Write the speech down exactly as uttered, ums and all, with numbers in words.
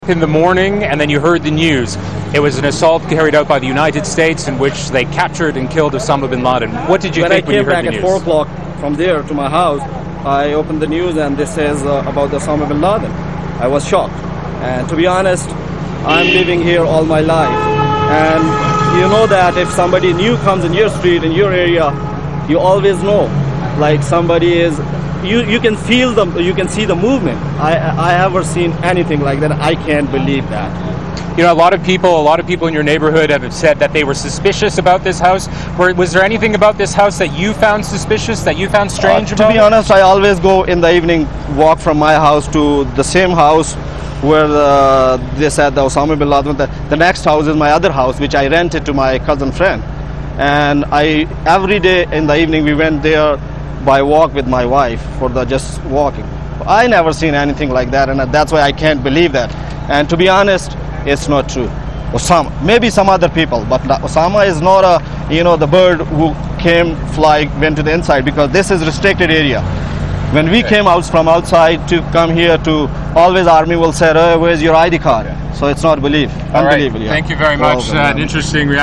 In the morning, and then you heard the news. It was an assault carried out by the United States in which they captured and killed Osama bin Laden. What did you when think I when you came heard back the at news? four o'clock from there to my house, I opened the news and this says uh, about the Osama bin Laden. I was shocked. And to be honest, I'm living here all my life. And you know that if somebody new comes in your street, in your area, you always know. Like somebody is, you, you can feel them, you can see the movement. I, I haven't seen anything like that. I can't believe that. You know, a lot of people, a lot of people in your neighborhood have said that they were suspicious about this house. Were, was there anything about this house that you found suspicious, that you found strange uh, about? To be honest, I always go in the evening, walk from my house to the same house where uh, they said the Osama bin Laden. The, the next house is my other house, which I rented to my cousin friend. And I every day in the evening we went there by walk with my wife for the just walking. I never seen anything like that, and that's why I can't believe that. And to be honest, it's not true. Osama, maybe some other people, but Osama is not a, you know, the bird who came, fly, went to the inside, because this is restricted area. When we came out from outside to come here, to always army will say, oh, where's your I D card? So it's not belief. All right. Unbelievable. Yeah. Thank you very much. Uh, an interesting reaction.